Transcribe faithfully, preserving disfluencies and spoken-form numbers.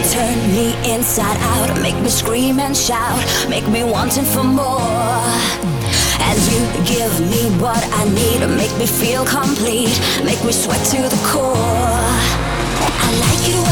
Turn me inside out, make me scream and shout, make me wanting for more. And you give me what I need, make me feel complete, make me sweat to the core. I like it